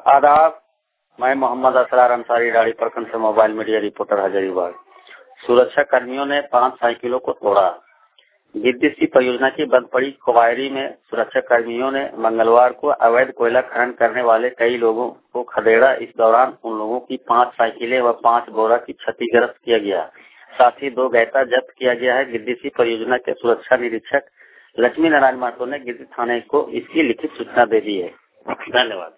आदाब, मैं मोहम्मद असरार अंसारी डाड़ी प्रखंड से मोबाइल मीडिया रिपोर्टर हजारीबाग। सुरक्षा कर्मियों ने 5 साइकिलों को तोड़ा। गिद्दी परियोजना की बंद पड़ी क्वायरी में सुरक्षा कर्मियों ने मंगलवार को अवैध कोयला खनन करने वाले कई लोगों को खदेड़ा। इस दौरान उन लोगों की 5 साइकिलें व 5 बोरा की क्षतिग्रस्त किया गया। साथ ही 2 गैता जब्त किया गया है। गिद्दी परियोजना के सुरक्षा निरीक्षक लक्ष्मी नारायण महतो ने गिद्दी थाने को इसकी लिखित सूचना दे दी है। धन्यवाद।